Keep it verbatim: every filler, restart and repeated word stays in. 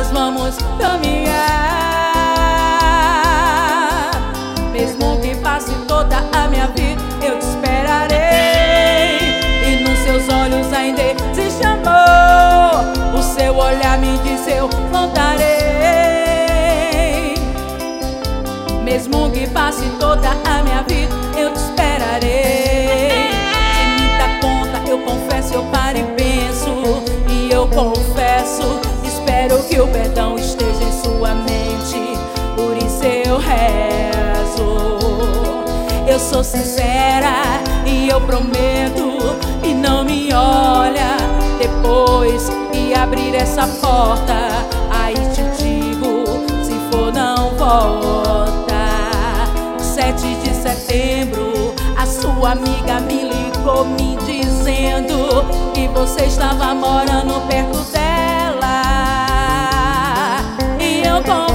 juntas vamos caminhar. Mesmo que passe toda a minha vida, eu te esperarei. E nos seus olhos ainda existe amor. O seu olhar me diz eu voltarei. Mesmo que passe toda a minha vida, eu te esperarei. Sem muita conta, eu confesso, eu paro e penso. E eu confesso, espero que o perdão esteja em sua mente. Por isso eu rezo. Eu sou sincera e eu prometo. E não me olha depois que abrir essa porta. Aí te digo, se for não volta. Sete de setembro, a sua amiga me ligou me dizendo que você estava morando perto dela. E eu com